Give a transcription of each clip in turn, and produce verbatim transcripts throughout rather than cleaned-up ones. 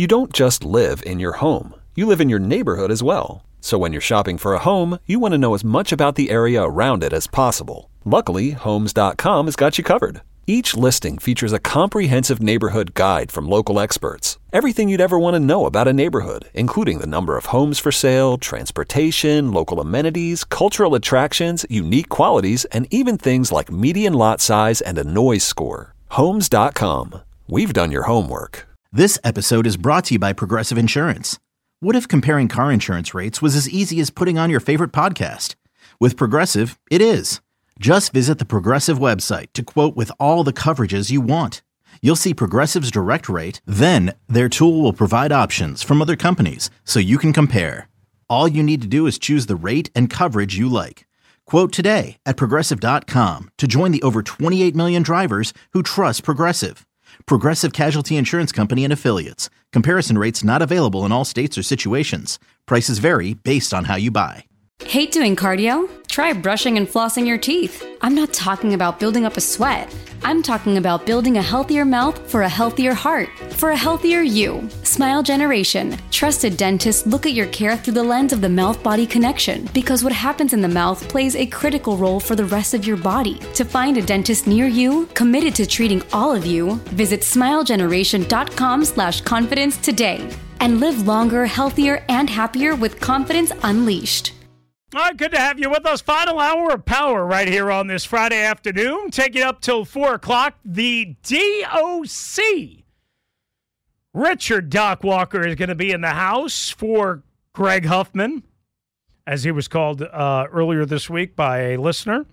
You don't just live in your home. You live in your neighborhood as well. So when you're shopping for a home, you want to know as much about the area around it as possible. Luckily, Homes dot com has got you covered. Each listing features a comprehensive neighborhood guide from local experts. Everything you'd ever want to know about a neighborhood, including the number of homes for sale, transportation, local amenities, cultural attractions, unique qualities, and even things like median lot size and a noise score. Homes dot com. We've done your homework. This episode is brought to you by Progressive Insurance. What if comparing car insurance rates was as easy as putting on your favorite podcast? With Progressive, it is. Just visit the Progressive website to quote with all the coverages you want. You'll see Progressive's direct rate, then their tool will provide options from other companies so you can compare. All you need to do is choose the rate and coverage you like. Quote today at Progressive dot com to join the over twenty-eight million drivers who trust Progressive. Progressive Casualty Insurance Company and Affiliates. Comparison rates not available in all states or situations. Prices vary based on how you buy. Hate doing cardio? Try brushing and flossing your teeth. I'm not talking about building up a sweat. I'm talking about building a healthier mouth for a healthier heart, for a healthier you. Smile Generation. Trusted dentists look at your care through the lens of the mouth-body connection because what happens in the mouth plays a critical role for the rest of your body. To find a dentist near you, committed to treating all of you, visit smile generation dot com slash confidence today and live longer, healthier, and happier with confidence unleashed. All right, good to have you with us. Final hour of power right here on this Friday afternoon. Take it up till four o'clock. The D O C, Richard Doc Walker, is going to be in the house for Greg Huffman, as he was called uh, earlier this week by a listener.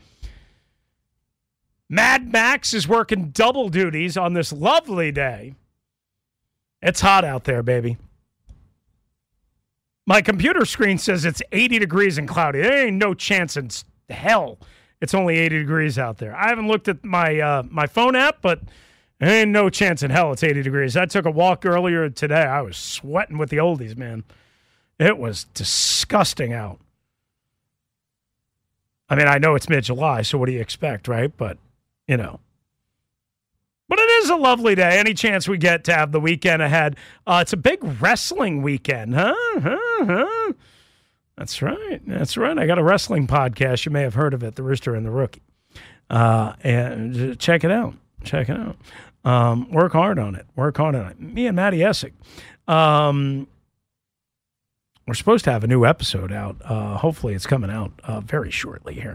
Mad Max is working double duties on this lovely day. It's hot out there, baby. My computer screen says it's eighty degrees and cloudy. There ain't no chance in hell it's only eighty degrees out there. I haven't looked at my uh, my phone app, but there ain't no chance in hell it's eighty degrees. I took a walk earlier today. I was sweating with the oldies, man. It was disgusting out. I mean, I know it's mid-July, so what do you expect, right? But, you know. But it is a lovely day. Any chance we get to have the weekend ahead. Uh, it's a big wrestling weekend, huh? huh? Huh? That's right. That's right. I got a wrestling podcast. You may have heard of it, The Rooster and the Rookie. Uh, and check it out. Check it out. Um, work hard on it. Work hard on it. Me and Matty Essig. Um, we're supposed to have a new episode out. Uh, hopefully it's coming out uh, very shortly here.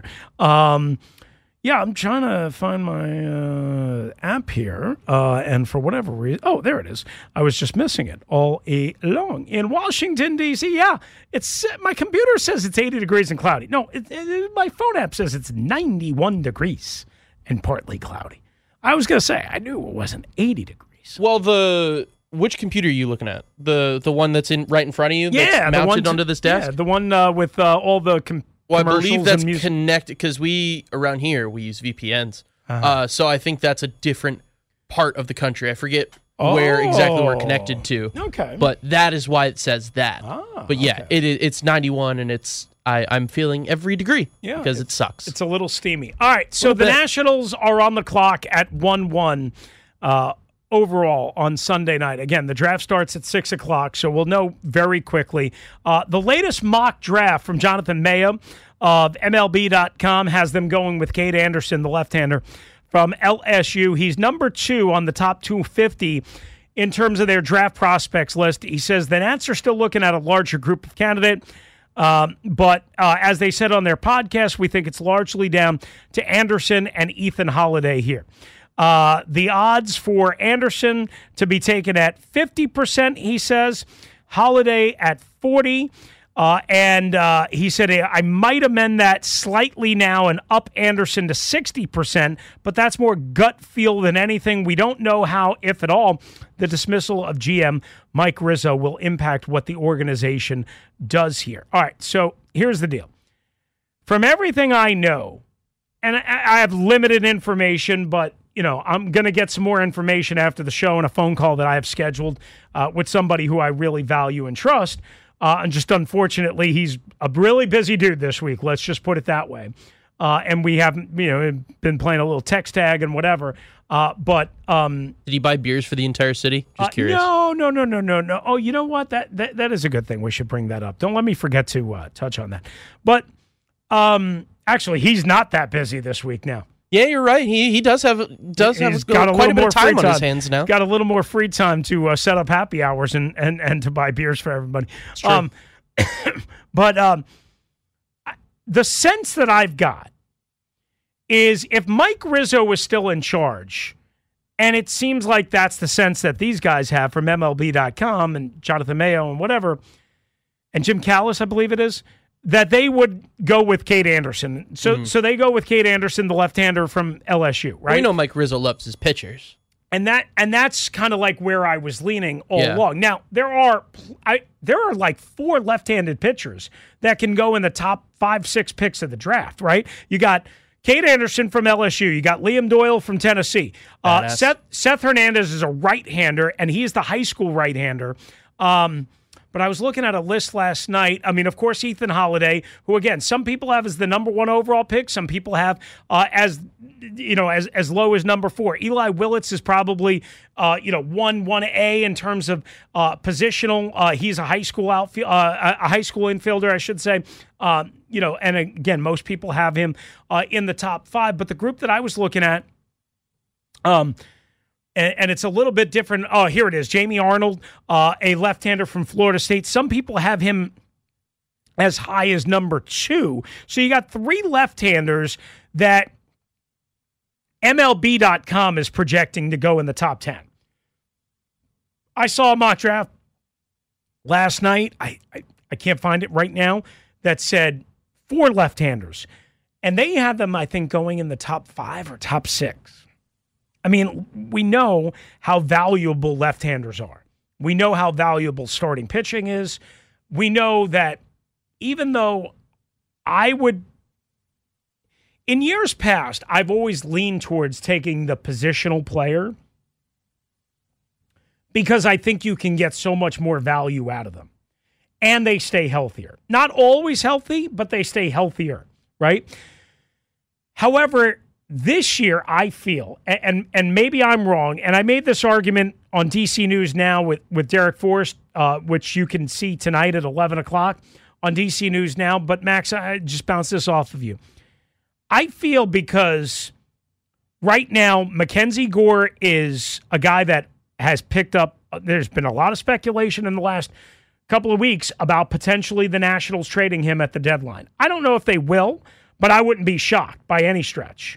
Um Yeah, I'm trying to find my uh, app here, uh, and for whatever reason, oh, there it is. I was just missing it all along. In Washington, D C, yeah, it's my computer says it's eighty degrees and cloudy. No, it, it, my phone app says it's ninety-one degrees and partly cloudy. I was going to say, I knew it wasn't eighty degrees. Well, the which computer are you looking at? The the one that's in right in front of you that's yeah, mounted the one onto this desk? Yeah, the one uh, with uh, all the com- Well, I believe that's music- connected because we, around here, we use V P Ns. Uh-huh. Uh, so I think that's a different part of the country. I forget oh. where exactly we're connected to. Okay. But that is why it says that. Ah, but yeah, okay. it, it's ninety-one, and it's I, I'm feeling every degree yeah, because it sucks. It's a little steamy. All right, so the bit. Nationals are on the clock at one one uh, overall on Sunday night. Again, the draft starts at six o'clock, so we'll know very quickly. Uh, the latest mock draft from Jonathan Maya of M L B dot com has them going with Cade Anderson, the left-hander from L S U. He's number two on the top two fifty in terms of their draft prospects list. He says the Nats are still looking at a larger group of candidates, um, but uh, as they said on their podcast, we think it's largely down to Anderson and Ethan Holiday here. Uh, the odds for Anderson to be taken at fifty percent, he says, Holiday at forty percent. Uh, and uh, he said, I might amend that slightly now and up Anderson to sixty percent, but that's more gut feel than anything. We don't know how, if at all, the dismissal of G M Mike Rizzo will impact what the organization does here. All right, so here's the deal. From everything I know, and I, I have limited information, but you know, I'm going to get some more information after the show and a phone call that I have scheduled uh, with somebody who I really value and trust. Uh, and just unfortunately, he's a really busy dude this week. Let's just put it that way. Uh, and we haven't, you know, been playing a little text tag and whatever. Uh, but um, did he buy beers for the entire city? Just uh, curious. No, no, no, no, no, no. Oh, you know what? That that that is a good thing. We should bring that up. Don't let me forget to uh, touch on that. But um, actually, he's not that busy this week now. Yeah, you're right. He he does have does He's have got a quite little a bit more of time free on his hands now. Got a little more free time to uh, set up happy hours and, and, and to buy beers for everybody. It's true. Um, but um, the sense that I've got is if Mike Rizzo was still in charge, and it seems like that's the sense that these guys have from M L B dot com and Jonathan Mayo and whatever, and Jim Callis, I believe it is, that they would go with Cade Anderson. So mm-hmm. so they go with Cade Anderson, the left-hander from L S U, right? We know Mike Rizzo loves his pitchers. And that and that's kind of like where I was leaning all yeah. along. Now, there are I there are like four left-handed pitchers that can go in the top five, six picks of the draft, right? You got Cade Anderson from L S U. You got Liam Doyle from Tennessee. Uh, Seth, Seth Hernandez is a right-hander, and he's the high school right-hander. Um But I was looking at a list last night. I mean, of course, Ethan Holiday, who, again, some people have as the number one overall pick. Some people have uh, as, you know, as as low as number four. Eli Willits is probably, uh, you know, one, one A in terms of uh, positional. Uh, he's a high school outfield, uh, a high school infielder, I should say. Uh, you know, and again, most people have him uh, in the top five. But the group that I was looking at, um, And, and it's a little bit different. Oh, here it is. Jamie Arnold, uh, a left-hander from Florida State. Some people have him as high as number two. So you got three left-handers that M L B dot com is projecting to go in the top ten. I saw a mock draft last night. I, I, I can't find it right now. That said four left-handers. And they have them, I think, going in the top five or top six. I mean, we know how valuable left-handers are. We know how valuable starting pitching is. We know that even though I would, in years past, I've always leaned towards taking the positional player because I think you can get so much more value out of them. And they stay healthier. Not always healthy, but they stay healthier, right? However, this year, I feel, and and maybe I'm wrong, and I made this argument on D C News Now with, with Derek Forrest, uh, which you can see tonight at eleven o'clock on D C News Now. But, Max, I just bounce this off of you. I feel because right now, Mackenzie Gore is a guy that has picked up, there's been a lot of speculation in the last couple of weeks about potentially the Nationals trading him at the deadline. I don't know if they will, but I wouldn't be shocked by any stretch.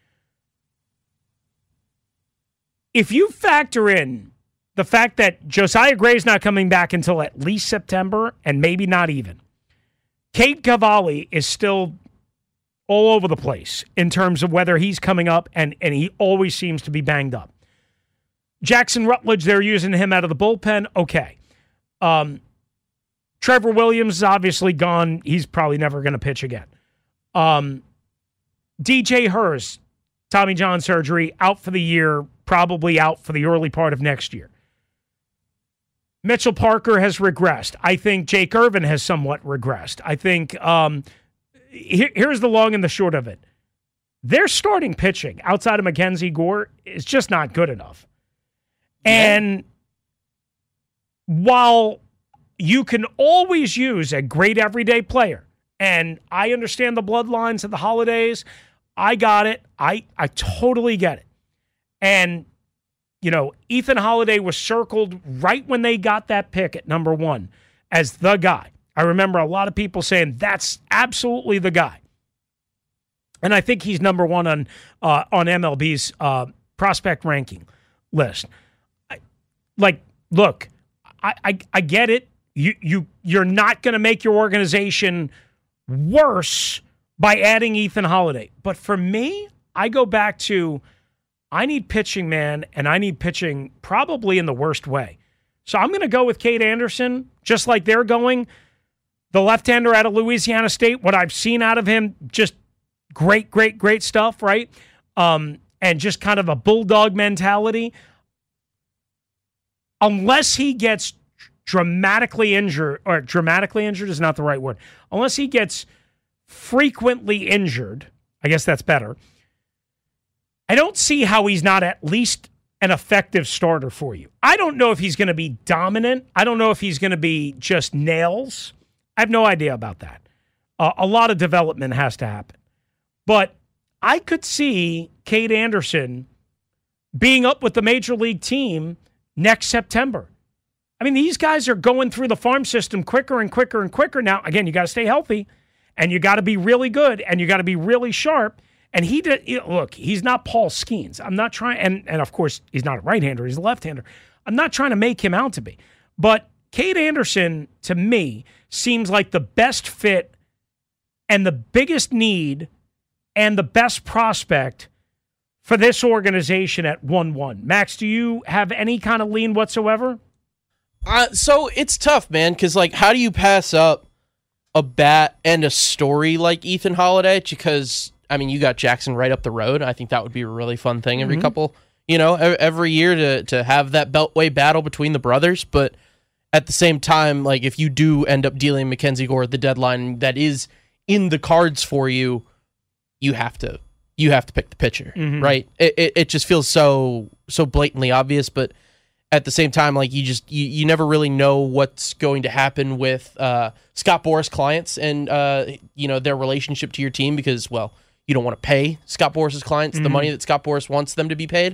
If you factor in the fact that Josiah Gray's not coming back until at least September, and maybe not even, Cade Cavalli is still all over the place in terms of whether he's coming up, and, and he always seems to be banged up. Jackson Rutledge, they're using him out of the bullpen. Okay. Um, Trevor Williams is obviously gone. He's probably never going to pitch again. Um, D J Hurst, Tommy John surgery, out for the year, probably out for the early part of next year. Mitchell Parker has regressed. I think Jake Irvin has somewhat regressed. I think um, here, here's the long and the short of it. Their starting pitching outside of Mackenzie Gore is just not good enough. Yeah. And while you can always use a great everyday player, and I understand the bloodlines of the holidays, I got it. I, I totally get it. And, you know, Ethan Holiday was circled right when they got that pick at number one as the guy. I remember a lot of people saying that's absolutely the guy. And I think he's number one on uh, on M L B's uh, prospect ranking list. I, like, look, I, I, I get it. You, you, you're not going to make your organization worse by adding Ethan Holiday. But for me, I go back to I need pitching, man, and I need pitching probably in the worst way. So I'm going to go with Cade Anderson, just like they're going. The left-hander out of Louisiana State, what I've seen out of him, just great, great, great stuff, right? Um, and just kind of a bulldog mentality. Unless he gets dramatically injured, or dramatically injured is not the right word. Unless he gets frequently injured, I guess that's better. I don't see how he's not at least an effective starter for you. I don't know if he's going to be dominant. I don't know if he's going to be just nails. I have no idea about that. Uh, a lot of development has to happen. But I could see Cade Anderson being up with the major league team next September. I mean, these guys are going through the farm system quicker and quicker and quicker. Now, again, you got to stay healthy, and you got to be really good, and you got to be really sharp. And he did, you know, look, he's not Paul Skeens. I'm not trying, and, and of course, he's not a right-hander. He's a left-hander. I'm not trying to make him out to be. But Cade Anderson, to me, seems like the best fit and the biggest need and the best prospect for this organization at one one. Max, do you have any kind of lean whatsoever? Uh, so it's tough, man, because, like, how do you pass up a bat and a story like Ethan Holiday? Because, I mean, you got Jackson right up the road. I think that would be a really fun thing every mm-hmm. couple, you know, every year to, to have that Beltway battle between the brothers. But at the same time, like, if you do end up dealing Mackenzie Gore at the deadline that is in the cards for you, you have to you have to pick the pitcher, mm-hmm. right? It, it it just feels so so blatantly obvious, but at the same time, like, you just you, you never really know what's going to happen with uh, Scott Boras clients and uh, you know, their relationship to your team, because, well, you don't want to pay Scott Boras' clients mm-hmm. the money that Scott Boras wants them to be paid.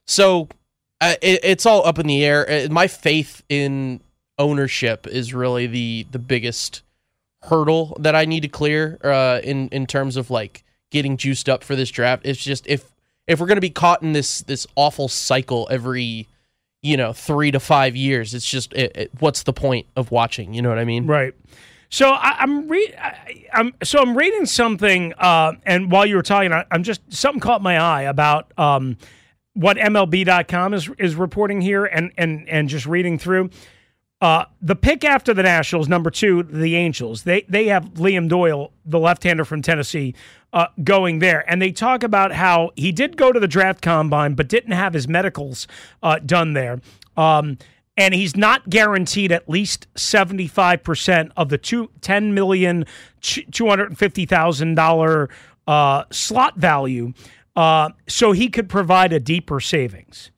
So uh, it, it's all up in the air. My faith in ownership is really the the biggest hurdle that I need to clear uh, in in terms of, like, getting juiced up for this draft. It's just, if if we're going to be caught in this this awful cycle every, you know, three to five years, it's just, it, it, what's the point of watching? You know what I mean? Right. So I, I'm re- I, I'm so I'm reading something, uh, and while you were talking, I, I'm just something caught my eye about um, what M L B dot com is is reporting here, and and and just reading through. Uh, the pick after the Nationals, number two, the Angels. They they have Liam Doyle, the left-hander from Tennessee, uh, going there. And they talk about how he did go to the draft combine, but didn't have his medicals uh, done there. Um, and he's not guaranteed at least seventy-five percent of the two, ten million dollars, two hundred fifty thousand dollars uh, slot value, uh, so he could provide a deeper savings.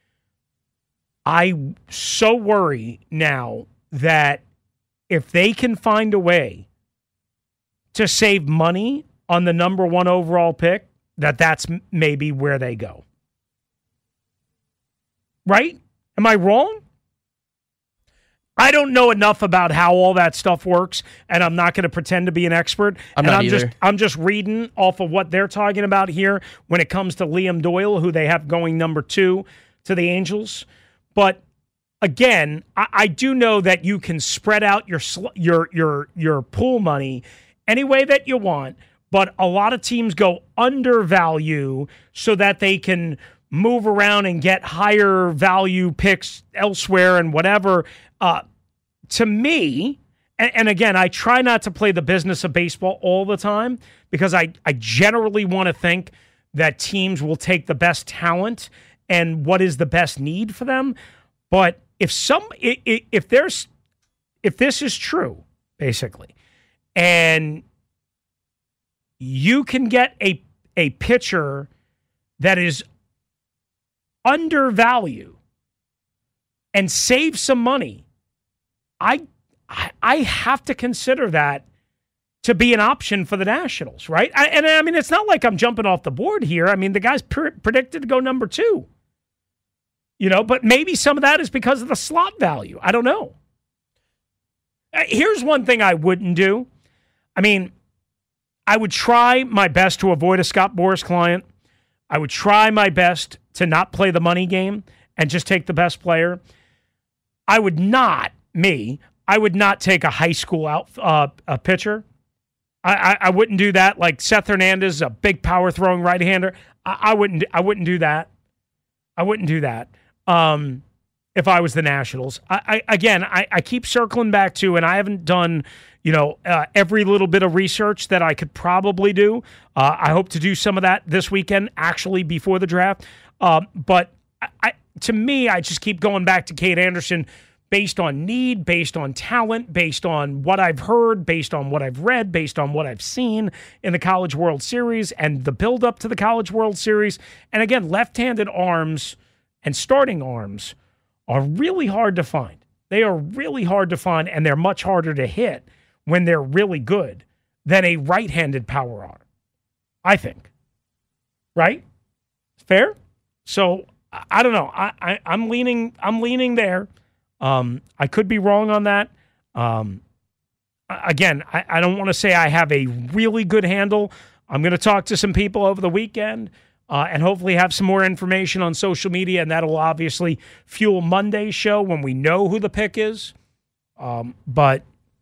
I so worry now that if they can find a way to save money on the number one overall pick, that that's maybe where they go. Right? Am I wrong? I don't know enough about how all that stuff works, and I'm not going to pretend to be an expert. I'm and not I'm either. just I'm just reading off of what they're talking about here when it comes to Liam Doyle, who they have going number two to the Angels. But again, I, I do know that you can spread out your sl- your your your pool money any way that you want, but a lot of teams go undervalue so that they can move around and get higher value picks elsewhere and whatever. Uh, to me, and, and again, I try not to play the business of baseball all the time, because I, I generally want to think that teams will take the best talent and what is the best need for them. But if some, if there's, if this is true, basically, and you can get a a pitcher that is undervalued and save some money, I I have to consider that to be an option for the Nationals, right? I, and I mean, it's not like I'm jumping off the board here. I mean, the guy's pr- predicted to go number two. You know, but maybe some of that is because of the slot value. I don't know. Here's one thing I wouldn't do. I mean, I would try my best to avoid a Scott Boras client. I would try my best to not play the money game and just take the best player. I would not, me, I would not take a high school out uh, a pitcher. I, I, I wouldn't do that. Like Seth Hernandez, a big power throwing right-hander. I, I wouldn't. I wouldn't do that. I wouldn't do that. Um, if I was the Nationals. I, I again, I, I keep circling back to, and I haven't done, you know, uh, every little bit of research that I could probably do. Uh, I hope to do some of that this weekend, actually, before the draft. Um, but I, I, to me, I just keep going back to Cade Anderson based on need, based on talent, based on what I've heard, based on what I've read, based on what I've seen in the College World Series and the build-up to the College World Series. And again, left-handed arms and starting arms are really hard to find. They are really hard to find, and they're much harder to hit when they're really good than a right-handed power arm, I think. Right? Fair? So, I don't know. I, I, I'm leaning I'm leaning there. Um, I could be wrong on that. Um, again, I, I don't want to say I have a really good handle. I'm going to talk to some people over the weekend uh, and hopefully have some more information on social media, and that'll obviously fuel Monday's show when we know who the pick is. Um, but,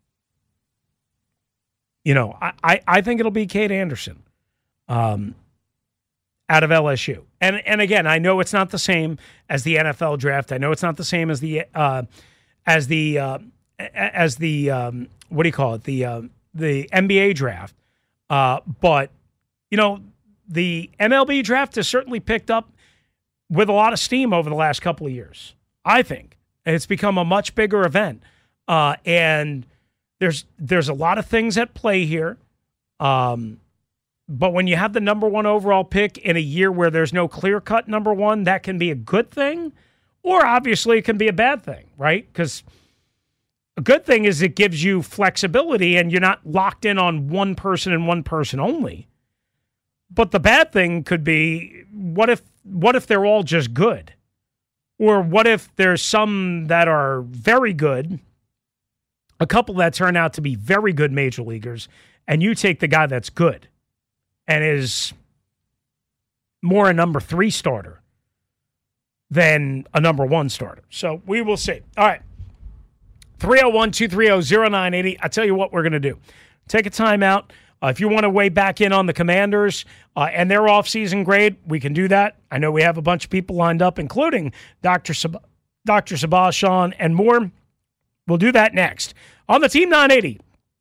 you know, I, I, I think it'll be Cade Anderson um, out of L S U. And and again, I know it's not the same as the N F L draft. I know it's not the same as the uh, as the uh, as the um, what do you call it? The uh, the N B A draft. Uh, but you know, the M L B draft has certainly picked up with a lot of steam over the last couple of years. I think and it's become a much bigger event, uh, and there's there's a lot of things at play here. Um, But when you have the number one overall pick in a year where there's no clear-cut number one, that can be a good thing, or obviously it can be a bad thing, right? Because a good thing is it gives you flexibility and you're not locked in on one person and one person only. But the bad thing could be, what if what if they're all just good? Or what if there's some that are very good, a couple that turn out to be very good major leaguers, and you take the guy that's good and is more a number three starter than a number one starter. So we will see. All right. three oh one, two three oh, oh nine eight oh. I'll tell you what we're going to do. Take a timeout. Uh, if you want to weigh back in on the Commanders uh, and their offseason grade, we can do that. I know we have a bunch of people lined up, including Doctor Sab- Doctor Sabah and more. We'll do that next on the Team nine eighty,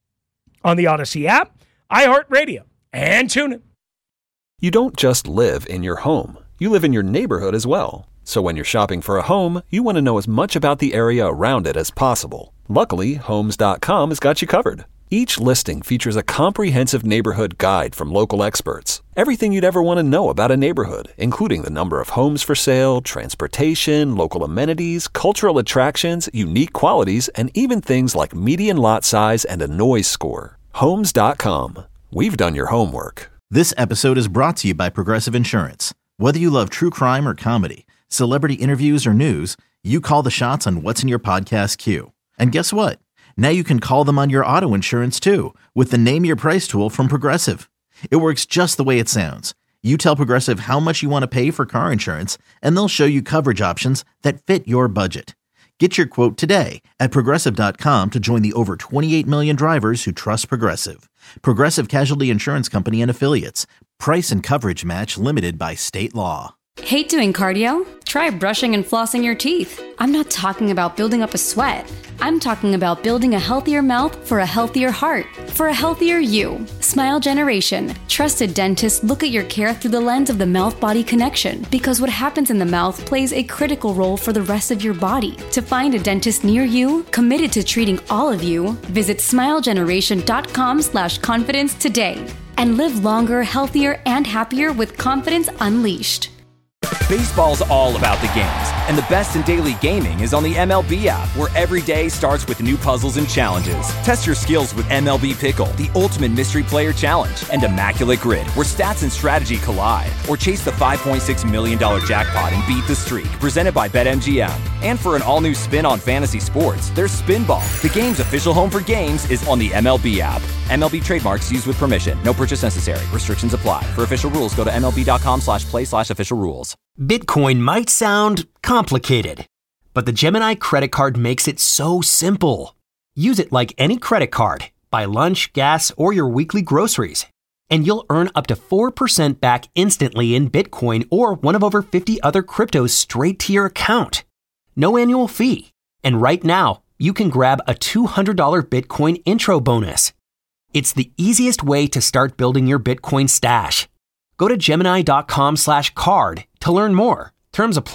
on the Odyssey app, iHeartRadio, and tune in. You don't just live in your home. You live in your neighborhood as well. So when you're shopping for a home, you want to know as much about the area around it as possible. Luckily, Homes dot com has got you covered. Each listing features a comprehensive neighborhood guide from local experts. Everything you'd ever want to know about a neighborhood, including the number of homes for sale, transportation, local amenities, cultural attractions, unique qualities, and even things like median lot size and a noise score. Homes dot com. We've done your homework. This episode is brought to you by Progressive Insurance. Whether you love true crime or comedy, celebrity interviews or news, you call the shots on what's in your podcast queue. And guess what? Now you can call them on your auto insurance too with the Name Your Price tool from Progressive. It works just the way it sounds. You tell Progressive how much you want to pay for car insurance, and they'll show you coverage options that fit your budget. Get your quote today at Progressive dot com to join the over twenty-eight million drivers who trust Progressive. Progressive Casualty Insurance Company and Affiliates. Price and coverage match limited by state law. Hate doing cardio? Try brushing and flossing your teeth. I'm not talking about building up a sweat. I'm talking about building a healthier mouth for a healthier heart, for a healthier you. Smile Generation. Trusted dentists look at your care through the lens of the mouth-body connection, because what happens in the mouth plays a critical role for the rest of your body. To find a dentist near you, committed to treating all of you, visit smile generation dot com slash confidence today. And live longer, healthier, and happier with confidence unleashed. Baseball's all about the games, and the best in daily gaming is on the M L B app, where every day starts with new puzzles and challenges. Test your skills with M L B Pickle, the ultimate mystery player challenge, and Immaculate Grid, where stats and strategy collide. Or chase the five point six million dollars jackpot and beat the streak, presented by BetMGM. And for an all-new spin on fantasy sports, there's Spinball. The game's official home for games is on the M L B app. M L B trademarks used with permission. No purchase necessary. Restrictions apply. For official rules, go to M L B dot com slash play slash official rules. Bitcoin might sound complicated, but the Gemini credit card makes it so simple. Use it like any credit card. Buy lunch, gas, or your weekly groceries, and you'll earn up to four percent back instantly in Bitcoin or one of over fifty other cryptos straight to your account. No annual fee. And right now, you can grab a two hundred dollars Bitcoin intro bonus. It's the easiest way to start building your Bitcoin stash. Go to Gemini dot com slash card to learn more. Terms apply.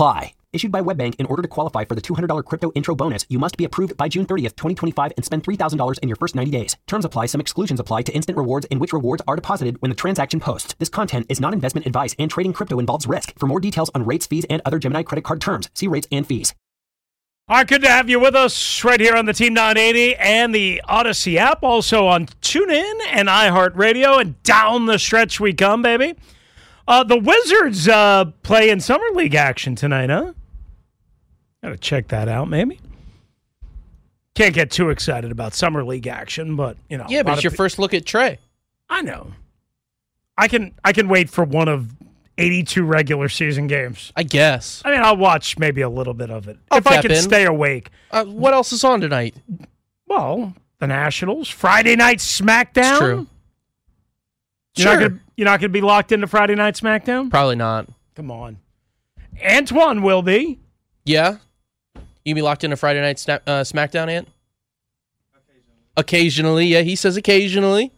Issued by WebBank. In order to qualify for the two hundred dollars crypto intro bonus, you must be approved by June thirtieth, twenty twenty-five and spend three thousand dollars in your first ninety days. Terms apply. Some exclusions apply to instant rewards in which rewards are deposited when the transaction posts. This content is not investment advice and trading crypto involves risk. For more details on rates, fees, and other Gemini credit card terms, see rates and fees. All right, good to have you with us right here on the Team nine eighty and the Odyssey app. Also on TuneIn and iHeartRadio. And down the stretch we come, baby. Uh, the Wizards uh, play in Summer League action tonight, huh? Got to check that out, maybe. Can't get too excited about Summer League action, but, you know. Yeah, but it's your pe- first look at Trey. I know. I can I can wait for one of eighty-two regular season games. I guess. I mean, I'll watch maybe a little bit of it. I'll if I tap can in. stay awake. Uh, what else is on tonight? Well, the Nationals, Friday Night SmackDown. It's true. You're Sure. not gonna, you're not going to be locked into Friday Night SmackDown? Probably not. Come on. Antoine will be. Yeah? You be locked into Friday Night Sna- uh, SmackDown, Ant? Occasionally. Occasionally, yeah. He says occasionally.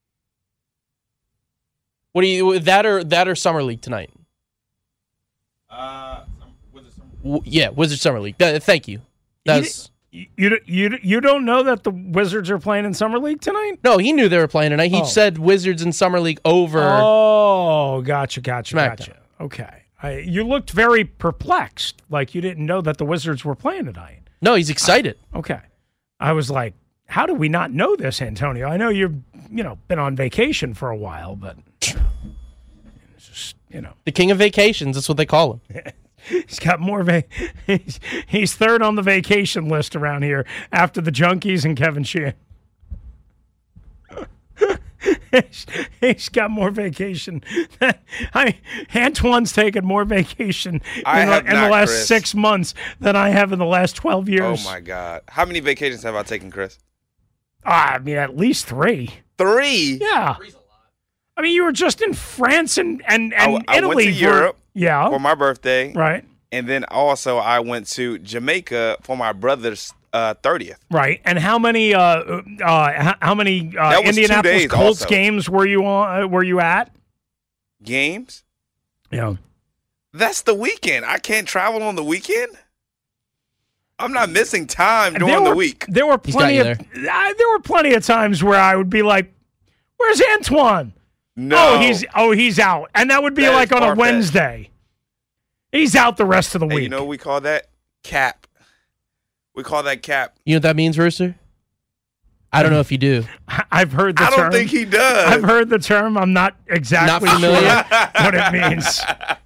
What do you that or that or Summer League tonight? Uh, Wizard Summer League. W- yeah, Wizard Summer League. Th- thank you. That's You, you, you, you don't know that the Wizards are playing in Summer League tonight? no. He knew they were playing tonight. He Oh. said Wizards and Summer League over. Oh, gotcha, gotcha, SmackDown. gotcha. Okay. I, you looked very perplexed, like you didn't know that the Wizards were playing tonight. No, he's excited. Okay. I was like, how do we not know this, Antonio? I know you've, you know, been on vacation for a while, but it's just, you know. The king of vacations. That's what they call him. He's got more va- he's, he's third on the vacation list around here after the Junkies and Kevin Sheehan. he's, he's got more vacation. I Antoine's taken more vacation I in, the, have in the not, last Chris. six months than I have in the last twelve Oh years. my God! How many vacations have I taken, Chris? Ah, I mean, at least three. Three. Yeah. I mean, you were just in France and, and, I, and I Italy. went to for- Europe Yeah. for my birthday, Right. and then also I went to Jamaica for my brother's uh, thirtieth. Right, and how many uh, uh, how, how many uh, That was two Indianapolis days Colts also. games were you on? Uh, were you at? Games. Yeah, That's the weekend. I can't travel on the weekend. I'm not missing time during there the were, week. There were He's plenty got of you uh, there were plenty of times where I would be like, "Where's Antoine?" No. Oh, he's oh he's out, and that would be That like is on a far-fetched. Wednesday. He's out the rest of the Hey, week. you know what we call that? Cap. We call that cap. You know what that means, Rooster? I don't know if you do. I've heard the I term. don't think he does. I've heard the term. I'm not exactly Not familiar? sure what it means.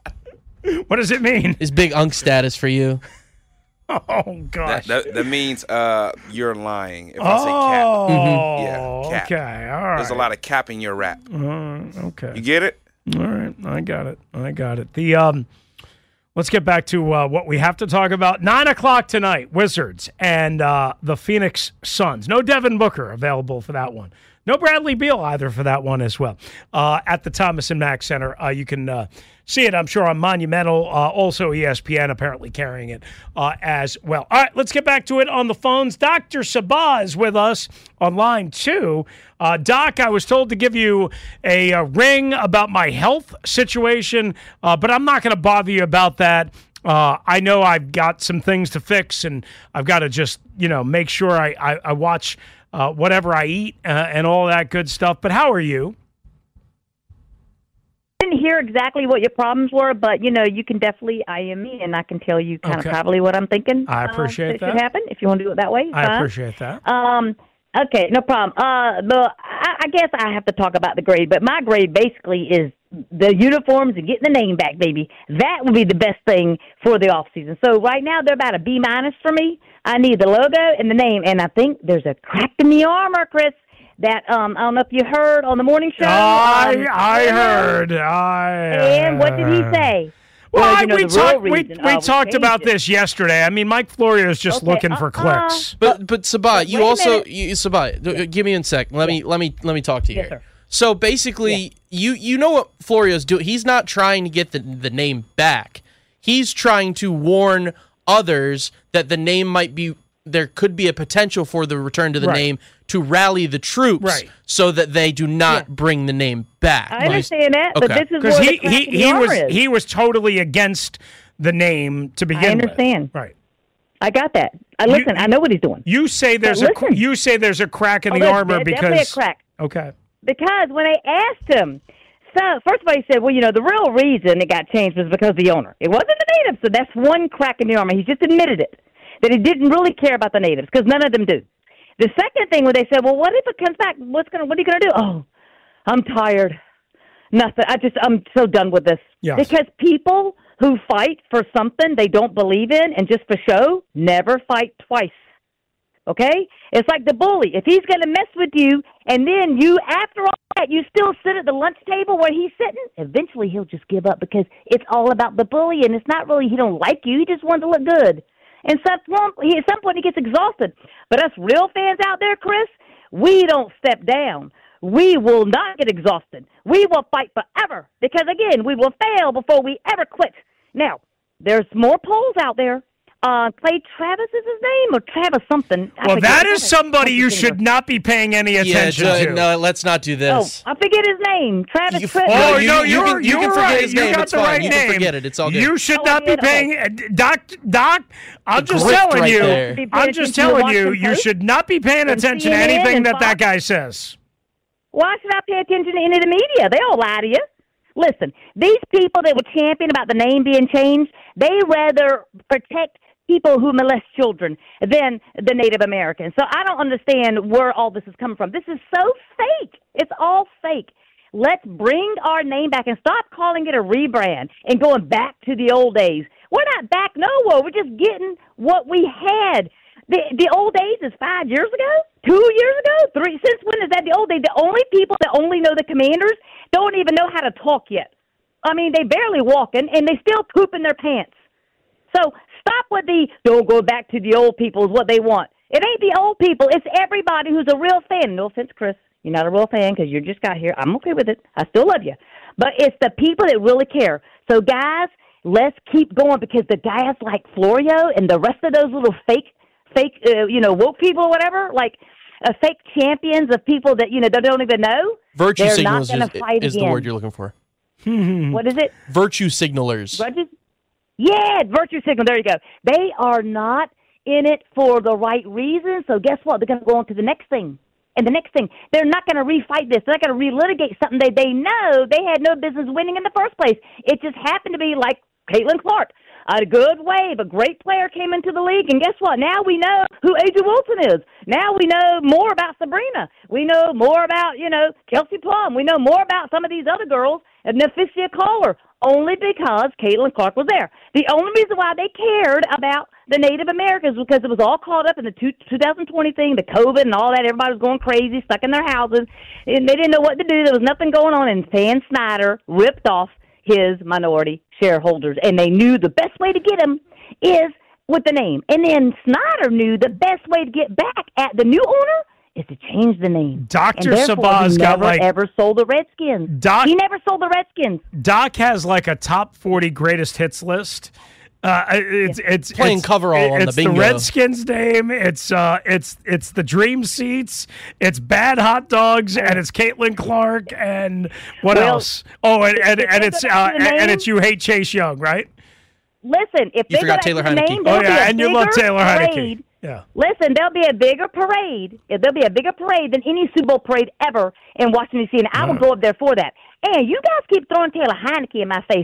What does it mean? It's big unk status for you. Oh That, gosh. that, that means uh, you're lying if I say cap. Oh, Yeah, cap. okay, all right. There's a lot of cap in your rap. Uh, okay, You get it? all right, I got it. I got it. The um, let's get back to uh, what we have to talk about. Nine o'clock tonight, Wizards and uh, the Phoenix Suns. No Devin Booker available for that one. No Bradley Beal either for that one as well. Uh, at the Thomas and Mack Center, uh, you can uh, see it, I'm sure, on Monumental. Uh, also, E S P N apparently carrying it uh, as well. All right, let's get back to it on the phones. Doctor Sabah is with us on line two. Uh, Doc, I was told to give you a, a ring about my health situation, uh, but I'm not going to bother you about that. Uh, I know I've got some things to fix, and I've got to just, you know, make sure I, I, I watch uh, whatever I eat uh, and all that good stuff. But how are you? I didn't hear exactly what your problems were, but, you know, you can definitely I M me, and I can tell you kind Okay. of probably what I'm thinking. I appreciate uh, that. that. should happen if you want to do it that way. I fine. appreciate that. Um, okay, no problem. Uh, the I, I guess I have to talk about the grade, but my grade basically is the uniforms and getting the name back, baby. That would be the best thing for the off season. So right now they're about a B minus for me. I need the logo and the name, and I think there's a crack in the armor, Chris. That um, I don't know if you heard on the morning show. I um, I heard. I And what did he say? Well, Well, I, you know, we, the real talked, we, reason we I was talked about changing. this yesterday. I mean, Mike Florio is just Okay, looking for uh-uh. clicks. But but Sabat, you Wait a also minute. you, Sabat, uh, give me a sec. Let me let me let me talk to you Yes, here. sir. So basically, you you know what Florio's doing. He's not trying to get the the name back. He's trying to warn others that the name might be there could be a potential for the return to the Right. name to rally the troops Right. so that they do not Yeah. bring the name back. I understand that, but Okay. this is Because where he the crack he, in the he armor was is. he was totally against the name to begin with. I understand. With. Right. I got that. I You- listen. I know what he's doing. You say there's But a cr- listen. you say there's a crack in Oh, the there's armor de- because definitely a crack. Okay. Because when I asked him, so first of all, he said, well, you know, the real reason it got changed was because of the owner. It wasn't the natives, so that's one crack in the armor. He just admitted it, that he didn't really care about the natives because none of them do. The second thing when they said, well, what if it comes back? What's gonna? What are you gonna do? Oh, I'm tired. Nothing. I just, I'm so done with this. Yes. Because people who fight for something they don't believe in and just for show never fight twice. Okay? It's like the bully. If he's going to mess with you and then you, after all that, you still sit at the lunch table where he's sitting, eventually he'll just give up because it's all about the bully and it's not really he don't like you. He just wants to look good. And some, he, at some point he gets exhausted. But us real fans out there, Chris, we don't step down. We will not get exhausted. We will fight forever because, again, we will fail before we ever quit. Now, there's more polls out there. Uh, Clay Travis is his name, or Travis something. I Well, forget. that is somebody you should not be paying any Yeah, attention ju- to. no, let's not do Oh, this. I forget his name. Travis. You- Tri- Oh, you- no, you you're, can- you you're can forget right. his You name. got It's the fine. right You name. can forget it. It's all good. You should Oh, not be yeah, paying. uh, Doc, Doc, I'm just grift telling right you. there. Be paying I'm just attention to telling you, Washington you Post should not be paying and attention to C N N anything and that that Fox. guy says. Why should I pay attention to any of the media? They all lie to you. Listen, these people that were champion about the name being changed, they rather protect people who molest children than the Native Americans. So I don't understand where all this is coming from. This is so fake. It's all fake. Let's bring our name back and stop calling it a rebrand and going back to the old days. We're not back nowhere. We're just getting what we had. The the old days is five years ago, two years ago, three. Since when is that the old days? The only people that only know the commanders don't even know how to talk yet. I mean, they barely walking, and they still poop in their pants. So stop with the don't go back to the old people is what they want. It ain't the old people. It's everybody who's a real fan. No offense, Chris. You're not a real fan because you just got here. I'm okay with it. I still love you. But it's the people that really care. So, guys, let's keep going because the guys like Florio and the rest of those little fake, fake, uh, you know, woke people or whatever, like uh, fake champions of people that, you know, they don't even know. Virtue they're signalers not gonna is, fight is the again. word you're looking for. What is it? Virtue signalers. Grudges? Yeah, virtue signal. There you go. They are not in it for the right reason. So guess what? They're going to go on to the next thing. And the next thing, they're not going to refight this. They're not going to relitigate something that they know they had no business winning in the first place. It just happened to be like Caitlin Clark. A good wave, a great player came into the league, and guess what? Now we know who Aja Wilson is. Now we know more about Sabrina. We know more about, you know, Kelsey Plum. We know more about some of these other girls, and Neficia Caller, only because Caitlin Clark was there. The only reason why they cared about the Native Americans was because it was all caught up in the two, twenty twenty thing, the COVID and all that. Everybody was going crazy, stuck in their houses, and they didn't know what to do. There was nothing going on, and Stan Snyder ripped off his minority shareholders, and they knew the best way to get them is with the name. And then Snyder knew the best way to get back at the new owner is to change the name. Doctor And therefore, Sabah's he got never, like ever sold the Redskins. Doc- he never sold the Redskins. Doc has like a top forty greatest hits list. Uh, it's it's Playing it's, coverall on it's the bingo. Redskins name. It's uh, it's it's the Dream Seats. It's Bad Hot Dogs, and it's Caitlin Clark, and what Well, else? Oh, and and, if and they it's go uh, back to and, the and name- it's You Hate Chase Young, right? Listen, if You they forgot go Taylor back to the Heineke. name, Oh there'll be yeah, a and you love bigger Taylor parade. Heineke. Yeah. Listen, there'll be a bigger parade. There'll be a bigger parade than any Super Bowl parade ever in Washington, D C, and I will Right. go up there for that. And you guys keep throwing Taylor Heineke in my face.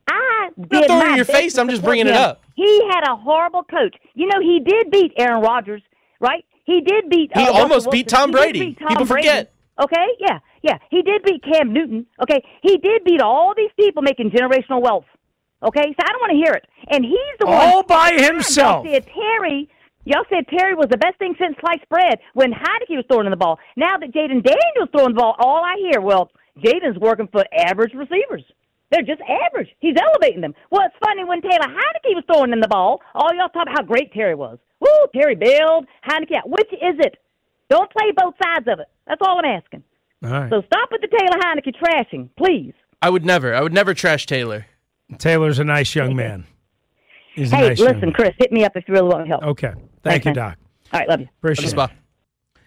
I did not throwing my in your best face, to I'm just support bringing it him. up. He had a horrible coach. You know, he did beat Aaron Rodgers, right? He did beat. He uh, almost Russell beat Wilson. Tom He did Brady. beat Tom People Brady. forget. Okay, yeah, yeah. He did beat Cam Newton. Okay, he did beat all these people making generational wealth. Okay, so I don't want to hear it. And he's the one All by himself. Y'all said Terry. Y'all said Terry was the best thing since sliced bread when Heineke was throwing the ball. Now that Jaden Daniels throwing the ball, all I hear, well, Jaden's working for average receivers. They're just average. He's elevating them. Well, it's funny when Taylor Heineke was throwing in the ball, all y'all talk about how great Terry was. Woo, Terry bailed, Heineke out. Which is it? Don't play both sides of it. That's all I'm asking. All right. So stop with the Taylor Heineke trashing, please. I would never. I would never trash Taylor. Taylor's a nice young man. He's a Hey, nice young listen, man. Chris, hit me up if you really want help. Okay. Thank Thanks, you, man. Doc. All right, love you. Appreciate Spot. it.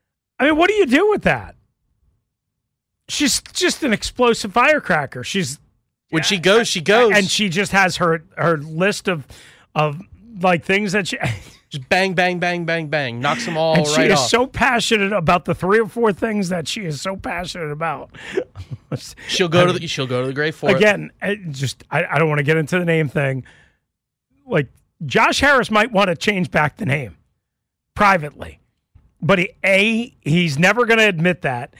I mean, what do you do with that? She's just an explosive firecracker. She's When she goes, she goes. And she just has her her list of of like things that she just bang, bang, bang, bang, bang, knocks them all and right she is off. so passionate about the three or four things that she is so passionate about. she'll go I to the, she'll go to the grave for again. it. Again, just I, I don't want to get into the name thing. Like Josh Harris might want to change back the name privately, but he, A, he's never going to admit that.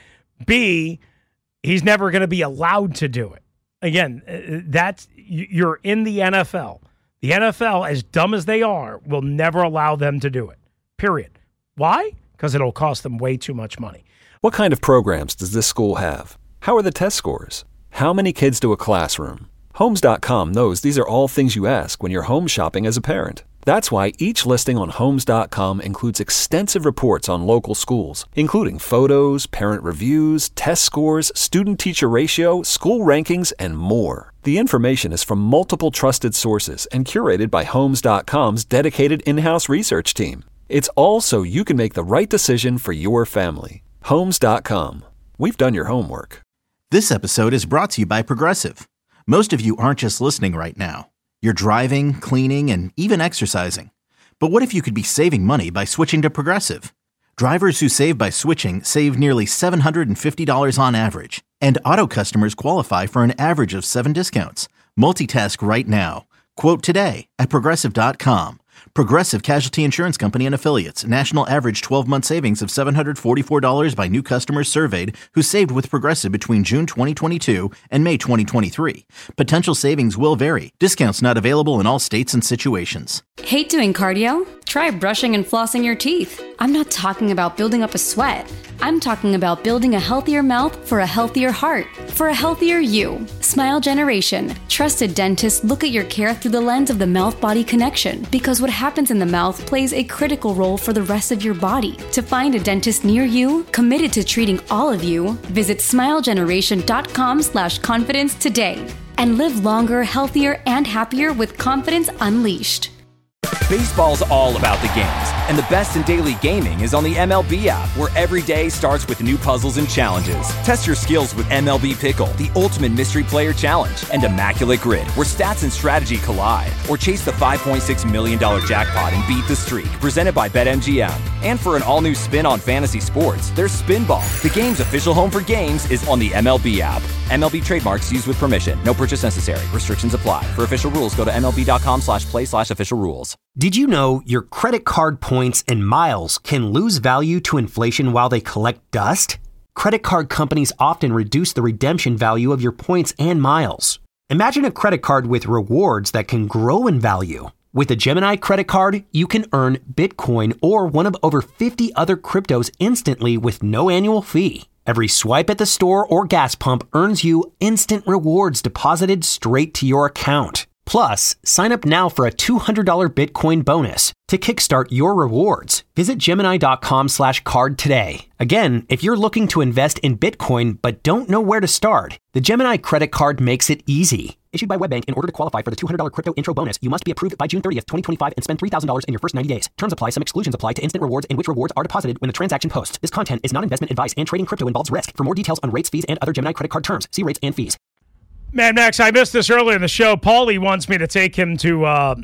B, he's never going to be allowed to do it. Again, that's you're in the N F L. The N F L, as dumb as they are, will never allow them to do it, period. Why? Because it'll cost them way too much money. What kind of programs does this school have? How are the test scores? How many kids do a classroom? Homes dot com knows these are all things you ask when you're home shopping as a parent. That's why each listing on Homes dot com includes extensive reports on local schools, including photos, parent reviews, test scores, student-teacher ratio, school rankings, and more. The information is from multiple trusted sources and curated by Homes dot com's dedicated in-house research team. It's all so you can make the right decision for your family. Homes dot com. We've done your homework. This episode is brought to you by Progressive. Most of you aren't just listening right now. You're driving, cleaning, and even exercising. But what if you could be saving money by switching to Progressive? Drivers who save by switching save nearly seven hundred fifty dollars on average. And auto customers qualify for an average of seven discounts. Multitask right now. Quote today at Progressive dot com. Progressive Casualty Insurance Company and Affiliates. National average twelve-month savings of seven hundred forty-four dollars by new customers surveyed who saved with Progressive between June twenty twenty-two and May twenty twenty-three. Potential savings will vary. Discounts not available in all states and situations. Hate doing cardio? Try brushing and flossing your teeth. I'm not talking about building up a sweat. I'm talking about building a healthier mouth for a healthier heart, for a healthier you. Smile Generation. Trusted dentists look at your care through the lens of the mouth-body connection because what happens in the mouth plays a critical role for the rest of your body. To find a dentist near you, committed to treating all of you, visit smilegeneration.com slash confidence today and live longer, healthier, and happier with confidence unleashed. Baseball's all about the games, and the best in daily gaming is on the M L B app, where every day starts with new puzzles and challenges. Test your skills with M L B Pickle, the ultimate mystery player challenge, and Immaculate Grid, where stats and strategy collide. Or chase the five point six million dollars jackpot and beat the streak, presented by BetMGM. And for an all-new spin on fantasy sports, there's Spinball. The game's official home for games is on the M L B app. M L B trademarks used with permission. No purchase necessary. Restrictions apply. For official rules, go to MLB.com slash play slash official rules. Did you know your credit card points and miles can lose value to inflation while they collect dust? Credit card companies often reduce the redemption value of your points and miles. Imagine a credit card with rewards that can grow in value. With a Gemini credit card, you can earn Bitcoin or one of over fifty other cryptos instantly with no annual fee. Every swipe at the store or gas pump earns you instant rewards deposited straight to your account. Plus, sign up now for a two hundred dollars Bitcoin bonus. To kickstart your rewards, visit Gemini.com slash card today. Again, if you're looking to invest in Bitcoin but don't know where to start, the Gemini credit card makes it easy. Issued by WebBank, in order to qualify for the two hundred dollars crypto intro bonus, you must be approved by June thirtieth, twenty twenty-five and spend three thousand dollars in your first ninety days. Terms apply. Some exclusions apply to instant rewards in which rewards are deposited when the transaction posts. This content is not investment advice and trading crypto involves risk. For more details on rates, fees, and other Gemini credit card terms, see rates and fees. Man, Max, I missed this earlier in the show. Paulie wants me to take him to uh,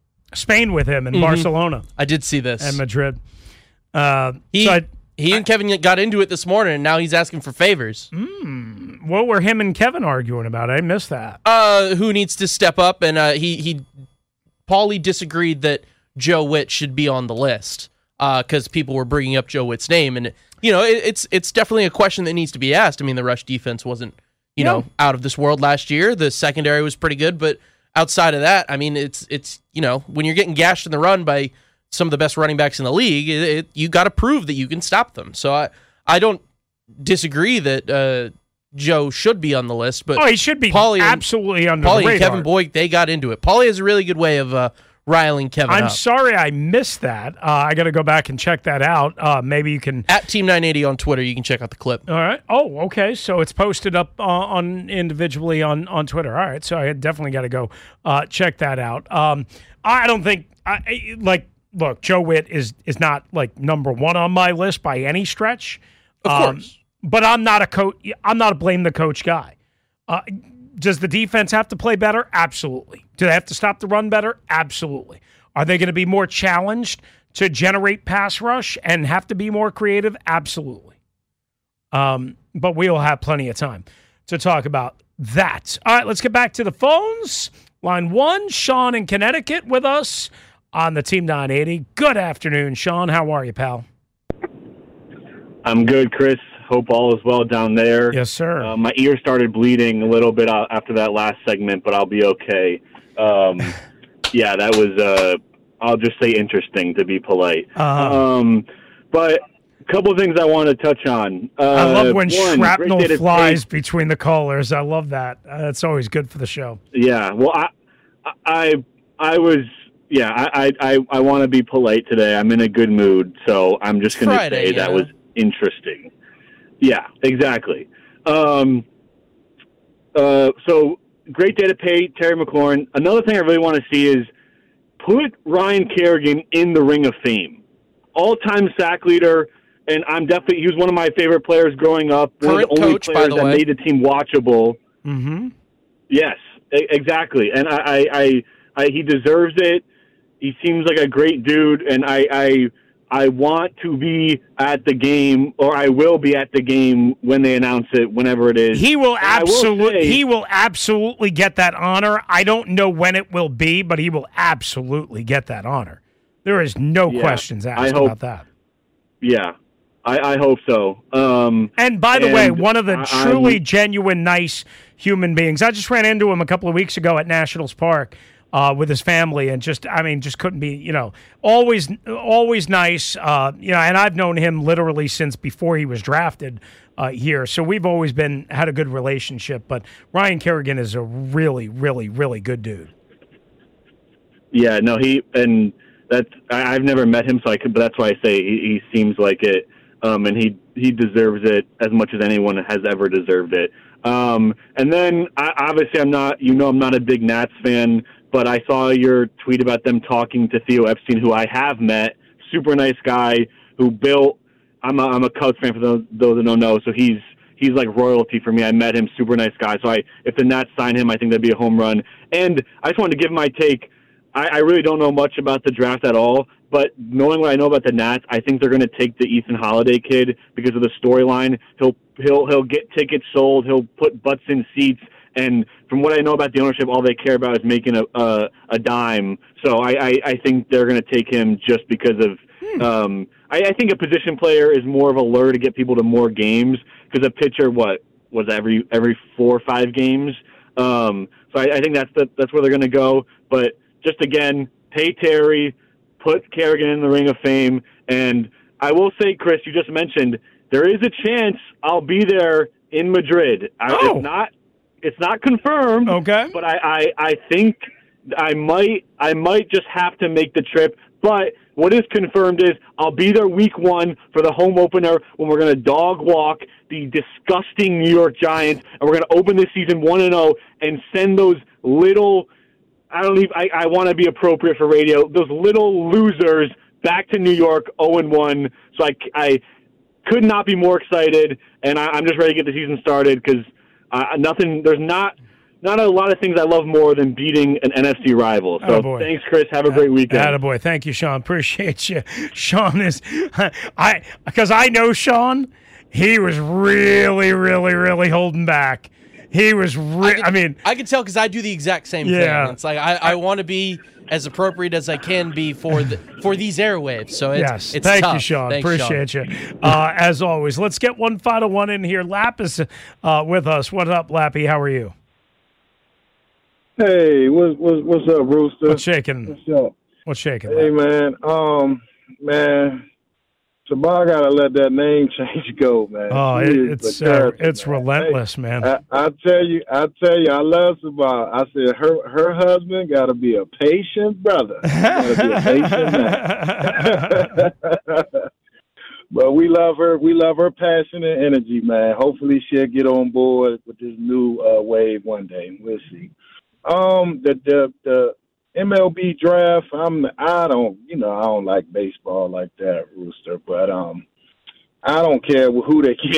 Spain with him in mm-hmm. Barcelona. I did see this. And Madrid. Uh, he so I, he and I, Kevin got into it this morning, and now he's asking for favors. Mm, what were him and Kevin arguing about? I missed that. Uh, who needs to step up? And uh, he, he, Paulie disagreed that Joe Witt should be on the list because uh, people were bringing up Joe Witt's name. And, you know, it, it's it's definitely a question that needs to be asked. I mean, the rush defense wasn't, you know, yeah. out of this world last year. The secondary was pretty good, but outside of that, I mean, it's, it's you know, when you're getting gashed in the run by some of the best running backs in the league, it, it, you got to prove that you can stop them. So I, I don't disagree that uh, Joe should be on the list, but oh, he should be Paulie absolutely and, under Paulie the radar. and Kevin Boyd, they got into it. Paulie has a really good way of uh, riling Kevin I'm up. sorry I missed that. Uh, I got to go back and check that out. Uh, maybe you can... At Team nine eighty on Twitter, you can check out the clip. All right. Oh, okay. So it's posted up uh, on individually on, on Twitter. All right. So I definitely got to go uh, check that out. Um, I don't think... I, like, look, Joe Witt is is not, like, number one on my list by any stretch. Of um, course. But I'm not a coach. I'm not a blame the coach guy. Uh, does the defense have to play better? Absolutely. Do they have to stop the run better? Absolutely. Are they going to be more challenged to generate pass rush and have to be more creative? Absolutely. Um, but we'll have plenty of time to talk about that. All right, let's get back to the phones. Line one, Sean in Connecticut with us on the Team nine eighty. Good afternoon, Sean. How are you, pal? I'm good, Chris. Hope all is well down there. Yes, sir. Uh, my ear started bleeding a little bit after that last segment, but I'll be okay. Um, yeah, that was, uh, I'll just say interesting to be polite. Uh-huh. Um, but a couple of things I want to touch on. Uh, I love when one, shrapnel great day to flies take- between the callers. I love that. Uh, that's always good for the show. Yeah, well, I, I, I was, yeah, I, I, I want to be polite today. I'm in a good mood, so I'm just going to say Friday, that yeah. was interesting. Yeah, exactly. Um, uh, so great day to pay Terry McLaurin. Another thing I really want to see is put Ryan Kerrigan in the Ring of Fame. All-time sack leader, and I'm definitely he was one of my favorite players growing up. One Current of the only coach, by players the that way. made the team watchable. Mm-hmm. Yes, e- exactly. And I, I, I, I, he deserves it. He seems like a great dude, and I, I, I want to be at the game, or I will be at the game when they announce it, whenever it is. He will And I will absolutely say- he will absolutely get that honor. I don't know when it will be, but he will absolutely get that honor. There is no Yeah, questions asked I hope- about that. Yeah, I, I hope so. Um, And by the way, and one of the I- truly I'm- genuine, nice human beings. I just ran into him a couple of weeks ago at Nationals Park uh, with his family, and just, I mean, just couldn't be, you know, always, always nice. Uh, you know, and I've known him literally since before he was drafted uh, here, so we've always been had a good relationship. But Ryan Kerrigan is a really, really, really good dude. Yeah, no, he and that's I, I've never met him, so I could, but that's why I say he, he seems like it, um, and he he deserves it as much as anyone has ever deserved it. Um, and then I, obviously I'm not, you know, I'm not a big Nats fan, but I saw your tweet about them talking to Theo Epstein, who I have met, super nice guy who built. I'm a, I'm a Cubs fan for those those that don't know, so he's. He's like royalty for me. I met him, super nice guy. So I, if the Nats sign him, I think that'd be a home run. And I just wanted to give my take. I, I really don't know much about the draft at all, but knowing what I know about the Nats, I think they're going to take the Ethan Holiday kid because of the storyline. He'll he'll he'll get tickets sold. He'll put butts in seats. And from what I know about the ownership, all they care about is making a a, a dime. So I, I, I think they're going to take him just because of. Um, I, I think a position player is more of a lure to get people to more games because a pitcher, what was every every four or five games. Um, so I, I think that's the, that's where they're going to go. But just again, pay Terry, put Kerrigan in the Ring of Fame, and I will say, Chris, you just mentioned there is a chance I'll be there in Madrid. I, Oh. It's not it's not confirmed. Okay. But I, I, I think I might I might just have to make the trip. But what is confirmed is I'll be there week one for the home opener when we're going to dog walk the disgusting New York Giants, and we're going to open this season one and zero and send those little. I don't even. I, I want to be appropriate for radio. Those little losers back to New York zero and one. So I, I could not be more excited, and I, I'm just ready to get the season started because uh, nothing. There's not. Not a lot of things I love more than beating an N F C rival. So Attaboy. thanks, Chris. Have a great weekend. Attaboy. Thank you, Sean. Appreciate you. Sean is, I because I know Sean. He was really, really, really holding back. He was. Re- I, could- I mean, I can tell because I do the exact same Yeah. thing. It's like I, I want to be as appropriate as I can be for the for these airwaves. So it's, yes. it's Thank tough. you, Sean. Thanks, Appreciate you. Uh, as always, let's get one final one in here. Lap is uh, with us. What up, Lappy? How are you? Hey, what's what's what's up, Rooster? What's shaking? What's up? What's shaking? Hey, man. Um, man, Sabah gotta let that name change go, man. Oh, She it, is it's the uh, character, it's man. relentless, Hey, man. I, I tell you, I tell you, I love Sabah. I said her her husband got to be a patient brother. He gotta be a patient man. But we love her. We love her passion and energy, man. Hopefully, she'll get on board with this new uh, wave one day. We'll see. Um, the the the M L B draft. I'm. I don't. You know, I don't like baseball like that, Rooster. But um, I don't care who they get.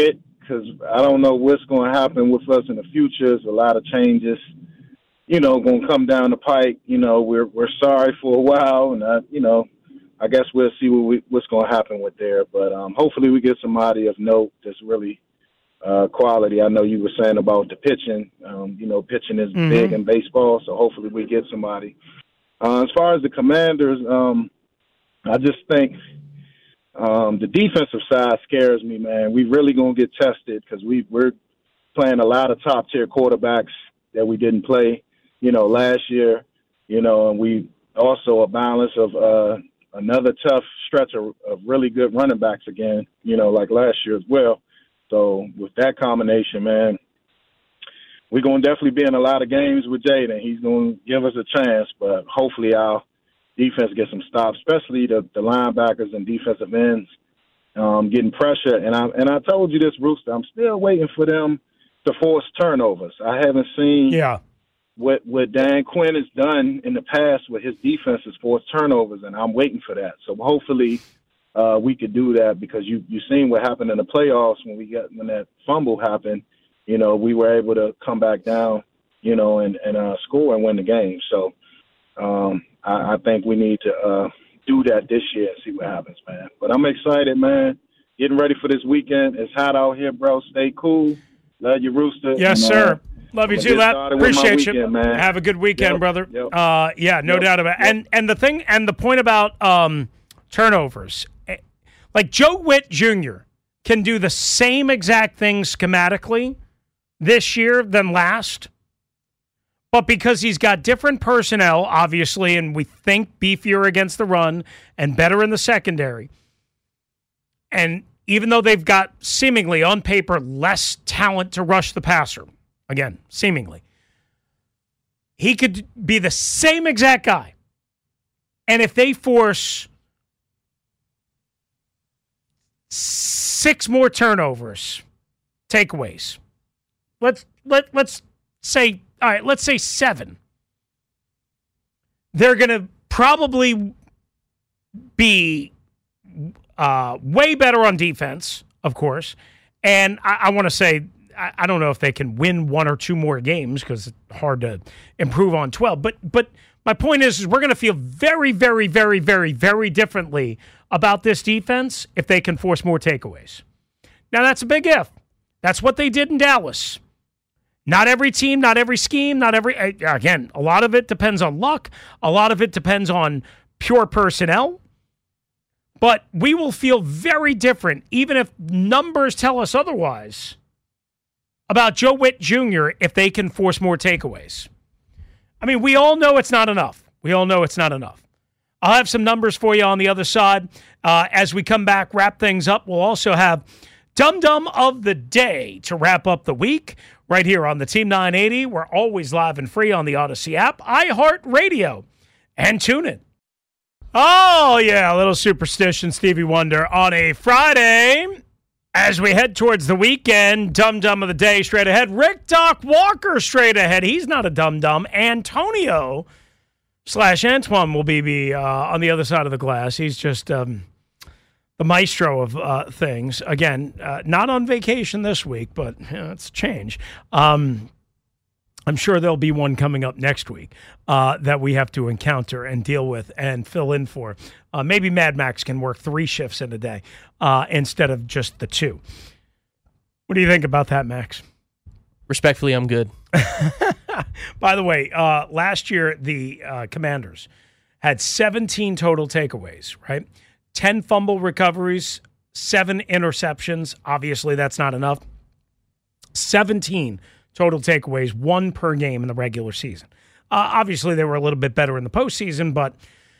because I don't know what's going to happen with us in the future. There's a lot of changes, you know, going to come down the pike. You know, we're we're sorry for a while, and I, you know, I guess we'll see what we, what's going to happen with there. But um, hopefully we get somebody of note that's really uh, quality. I know you were saying about the pitching. Um, you know, pitching is mm-hmm. big in baseball, so hopefully we get somebody. Uh, as far as the Commanders, um, I just think um, the defensive side scares me, man. We really going to get tested because we, we're playing a lot of top-tier quarterbacks that we didn't play, you know, last year. You know, and we also a balance of uh, – another tough stretch of, of really good running backs again, you know, like last year as well. So with that combination, man, we're going to definitely be in a lot of games with Jaden. He's going to give us a chance, but hopefully our defense gets some stops, especially the, the linebackers and defensive ends um, getting pressure. And I and I told you this, Rooster, I'm still waiting for them to force turnovers. I haven't seen yeah. what what Dan Quinn has done in the past with his defenses force turnovers, and I'm waiting for that. So hopefully uh, we could do that because you you seen what happened in the playoffs when we got when that fumble happened. You know, we were able to come back down, you know, and and uh, score and win the game. So um, I, I think we need to uh, do that this year and see what happens, man. But I'm excited, man. Getting ready for this weekend. It's hot out here, bro. Stay cool. Love you, Rooster. Yes, and, sir. Uh, Love you too, Lap. Appreciate weekend, you. Man. Have a good weekend, yep, brother. Yep. Uh, yeah, no yep, doubt about it. Yep. And and the thing and the point about um, turnovers, like Joe Witt Junior can do the same exact thing schematically this year than last, but because he's got different personnel, obviously, and we think beefier against the run and better in the secondary, and even though they've got seemingly on paper less talent to rush the passer. Again, seemingly. He could be the same exact guy. And if they force six more turnovers, takeaways, let's let let's say, all right, let's say seven. They're going to probably be uh, way better on defense, of course. And I, I want to say, I don't know if they can win one or two more games because it's hard to improve on twelve. But but my point is, is we're going to feel very, very, very, very, very differently about this defense if they can force more takeaways. Now, that's a big if. That's what they did in Dallas. Not every team, not every scheme, not every... Again, a lot of it depends on luck. A lot of it depends on pure personnel. But we will feel very different, even if numbers tell us otherwise, about Joe Witt Junior if they can force more takeaways. I mean, we all know it's not enough. We all know it's not enough. I'll have some numbers for you on the other side. Uh, as we come back, wrap things up, we'll also have Dum Dum of the Day to wrap up the week right here on the Team nine eighty. We're always live and free on the Odyssey app, iHeartRadio, and TuneIn. Oh, yeah, a little superstition, Stevie Wonder, on a Friday. As we head towards the weekend, Dum Dum of the Day straight ahead. Rick Doc Walker straight ahead. He's not a Dum Dum. Antonio slash Antoine will be, be uh, on the other side of the glass. He's just um, the maestro of uh, things. Again, uh, not on vacation this week, but you know, it's a change. Um, I'm sure there'll be one coming up next week uh, that we have to encounter and deal with and fill in for. Uh, maybe Mad Max can work three shifts in a day uh, instead of just the two. What do you think about that, Max? Respectfully, I'm good. By the way, uh, last year the uh, Commanders had seventeen total takeaways, right? ten fumble recoveries, seven interceptions. Obviously, that's not enough. seventeen total takeaways, one per game in the regular season. Uh, obviously, they were a little bit better in the postseason, but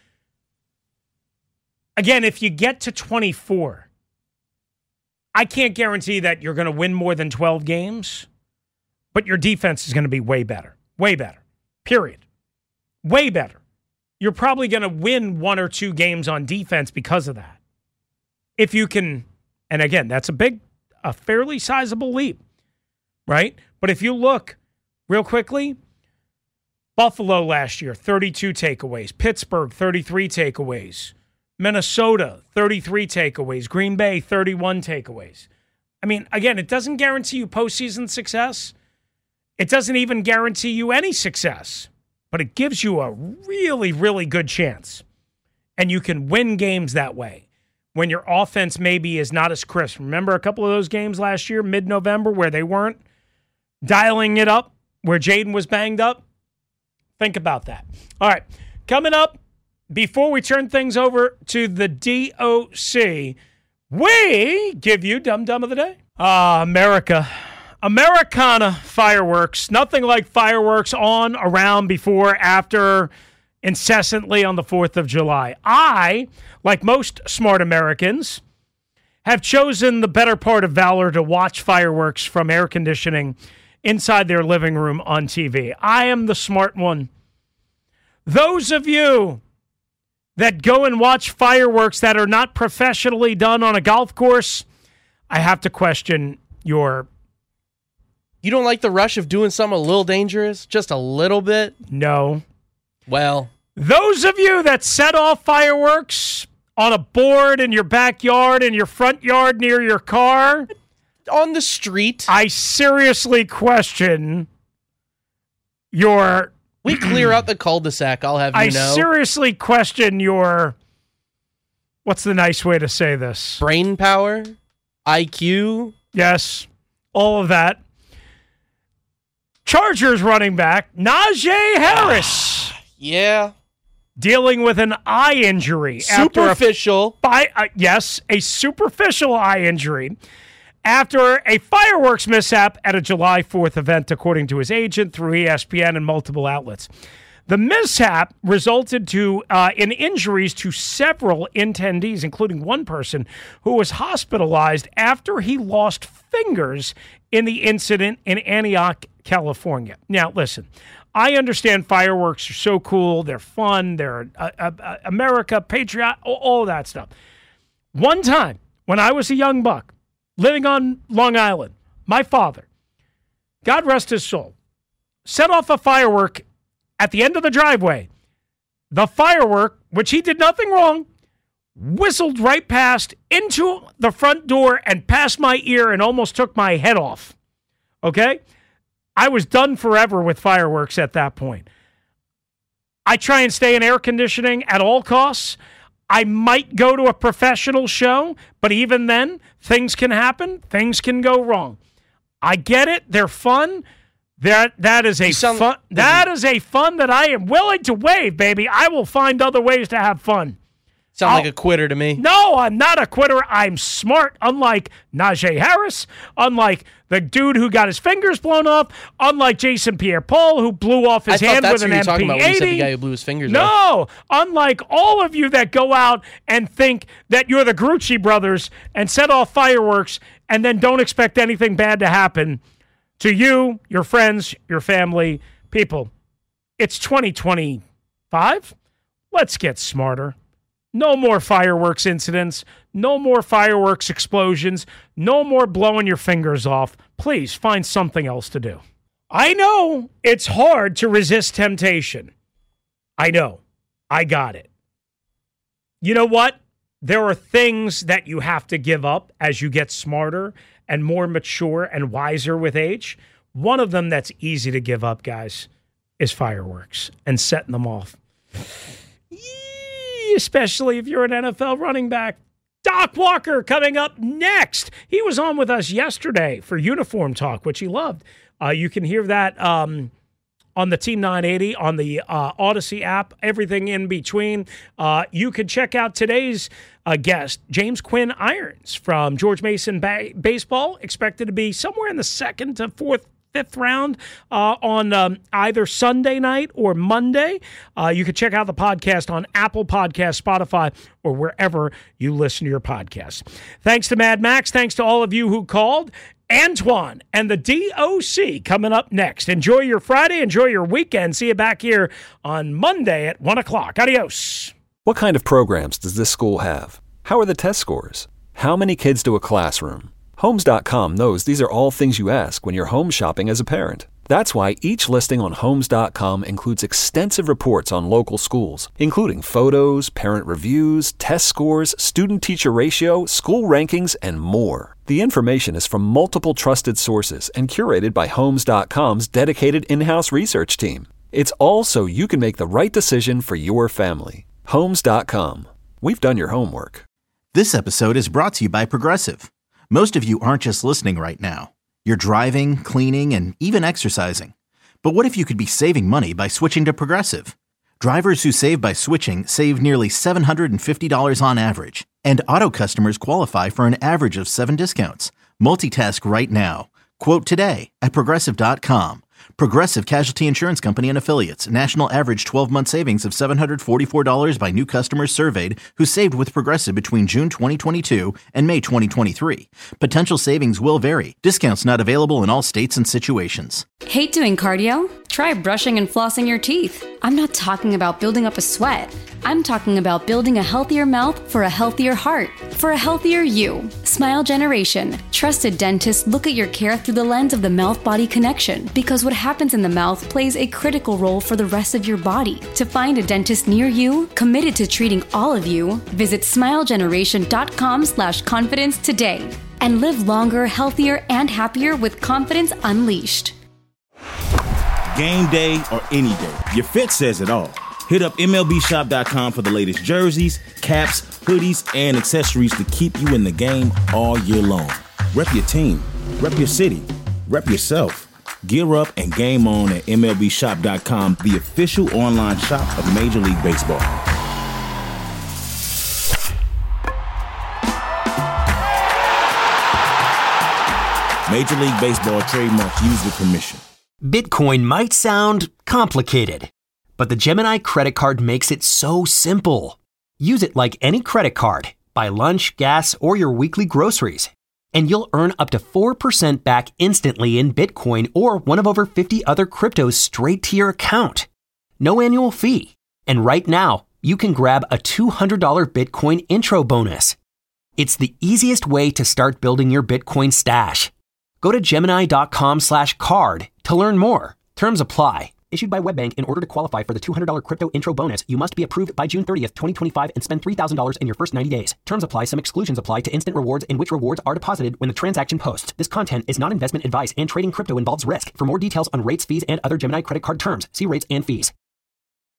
again, if you get to twenty-four, I can't guarantee that you're going to win more than twelve games, but your defense is going to be way better. Way better. Period. Way better. You're probably going to win one or two games on defense because of that. If you can, and again, that's a big, a fairly sizable leap, right? But if you look real quickly, Buffalo last year, thirty-two takeaways. Pittsburgh, thirty-three takeaways. Minnesota, thirty-three takeaways. Green Bay, thirty-one takeaways. I mean, again, it doesn't guarantee you postseason success. It doesn't even guarantee you any success, but it gives you a really, really good chance. And you can win games that way when your offense maybe is not as crisp. Remember a couple of those games last year, mid-November, where they weren't dialing it up, where Jaden was banged up? Think about that. All right, coming up, before we turn things over to the D O C, we give you Dum Dum of the Day. Ah, uh, America. Americana fireworks. Nothing like fireworks on, around, before, after, incessantly on the fourth of July. I, like most smart Americans, have chosen the better part of valor to watch fireworks from air conditioning inside their living room on T V. I am the smart one. Those of you that go and watch fireworks that are not professionally done on a golf course, I have to question your... You don't like the rush of doing something a little dangerous? Just a little bit? No. Well... Those of you that set off fireworks on a board in your backyard, in your front yard, near your car... On the street. I seriously question your... We clear out the cul-de-sac, I'll have you I know. I seriously question your... What's the nice way to say this? Brain power? I Q? Yes, all of that. Chargers running back, Najee Harris. Yeah. Dealing with an eye injury. Superficial. After a, uh, yes, a superficial eye injury. After a fireworks mishap at a July fourth event, according to his agent, through E S P N and multiple outlets. The mishap resulted to uh, in injuries to several attendees, including one person who was hospitalized after he lost fingers in the incident in Antioch, California. Now, listen, I understand fireworks are so cool. They're fun. They're uh, uh, America, patriot, all of that stuff. One time, when I was a young buck, living on Long Island, my father, God rest his soul, set off a firework at the end of the driveway. The firework, which he did nothing wrong, whistled right past into the front door and past my ear and almost took my head off. Okay? I was done forever with fireworks at that point. I try and stay in air conditioning at all costs. I might go to a professional show, but even then, things can happen. Things can go wrong. I get it. They're fun. That that is a sound, fun. That is a fun that I am willing to waive, baby. I will find other ways to have fun. Sound I'll, like a quitter to me. No, I'm not a quitter. I'm smart. Unlike Najee Harris, unlike the dude who got his fingers blown off, unlike Jason Pierre-Paul who blew off his I hand that's with an what M P eighty. Talking about when you said the guy who blew his fingers no, off. unlike all of you that go out and think that you're the Grucci brothers and set off fireworks and then don't expect anything bad to happen to you, your friends, your family, people. It's twenty twenty-five. Let's get smarter. No more fireworks incidents. No more fireworks explosions. No more blowing your fingers off. Please find something else to do. I know it's hard to resist temptation. I know. I got it. You know what? There are things that you have to give up as you get smarter and more mature and wiser with age. One of them that's easy to give up, guys, is fireworks and setting them off. Especially if you're an N F L running back. Doc Walker coming up next. He was on with us yesterday for Uniform Talk, which he loved. Uh, you can hear that um, on the Team nine eighty, on the uh, Odyssey app, everything in between. Uh, you can check out today's uh, guest, James Quinn Irons from George Mason ba- Baseball, expected to be somewhere in the second to fourth fifth round uh, on um, either Sunday night or Monday. Uh, you can check out the podcast on Apple Podcasts, Spotify, or wherever you listen to your podcasts. Thanks to Mad Max. Thanks to all of you who called. Antoine and the D O C coming up next. Enjoy your Friday. Enjoy your weekend. See you back here on Monday at one o'clock. Adios. What kind of programs does this school have? How are the test scores? How many kids do a classroom? Homes dot com knows these are all things you ask when you're home shopping as a parent. That's why each listing on Homes dot com includes extensive reports on local schools, including photos, parent reviews, test scores, student-teacher ratio, school rankings, and more. The information is from multiple trusted sources and curated by Homes dot com's dedicated in-house research team. It's all so you can make the right decision for your family. Homes dot com. We've done your homework. This episode is brought to you by Progressive. Most of you aren't just listening right now. You're driving, cleaning, and even exercising. But what if you could be saving money by switching to Progressive? Drivers who save by switching save nearly seven hundred fifty dollars on average. And auto customers qualify for an average of seven discounts. Multitask right now. Quote today at Progressive dot com. Progressive Casualty Insurance Company and Affiliates. National average twelve-month savings of seven hundred forty-four dollars by new customers surveyed who saved with Progressive between June twenty twenty-two and May twenty twenty-three. Potential savings will vary. Discounts not available in all states and situations. Hate doing cardio? Try brushing and flossing your teeth. I'm not talking about building up a sweat. I'm talking about building a healthier mouth for a healthier heart, for a healthier you. Smile Generation. Trusted dentists look at your care through the lens of the mouth-body connection, because what happens in the mouth plays a critical role for the rest of your body. To find a dentist near you, committed to treating all of you, visit smile generation dot com slash confidence today. And live longer, healthier, and happier with confidence unleashed. Game day or any day, your fit says it all. Hit up M L B shop dot com for the latest jerseys, caps, hoodies, and accessories to keep you in the game all year long. Rep your team, rep your city, rep yourself. Gear up and game on at M L B shop dot com, the official online shop of Major League Baseball. Major League Baseball trademark used with permission. Bitcoin might sound complicated, but the Gemini credit card makes it so simple. Use it like any credit card. Buy lunch, gas, or your weekly groceries, and you'll earn up to four percent back instantly in Bitcoin or one of over fifty other cryptos straight to your account. No annual fee. And right now, you can grab a two hundred dollars Bitcoin intro bonus. It's the easiest way to start building your Bitcoin stash. Go to Gemini dot com slash card to learn more. Terms apply. Issued by WebBank. In order to qualify for the two hundred dollars crypto intro bonus, you must be approved by June thirtieth, twenty twenty-five and spend three thousand dollars in your first ninety days. Terms apply. Some exclusions apply to instant rewards, in which rewards are deposited when the transaction posts. This content is not investment advice, and trading crypto involves risk. For more details on rates, fees, and other Gemini credit card terms, see rates and fees.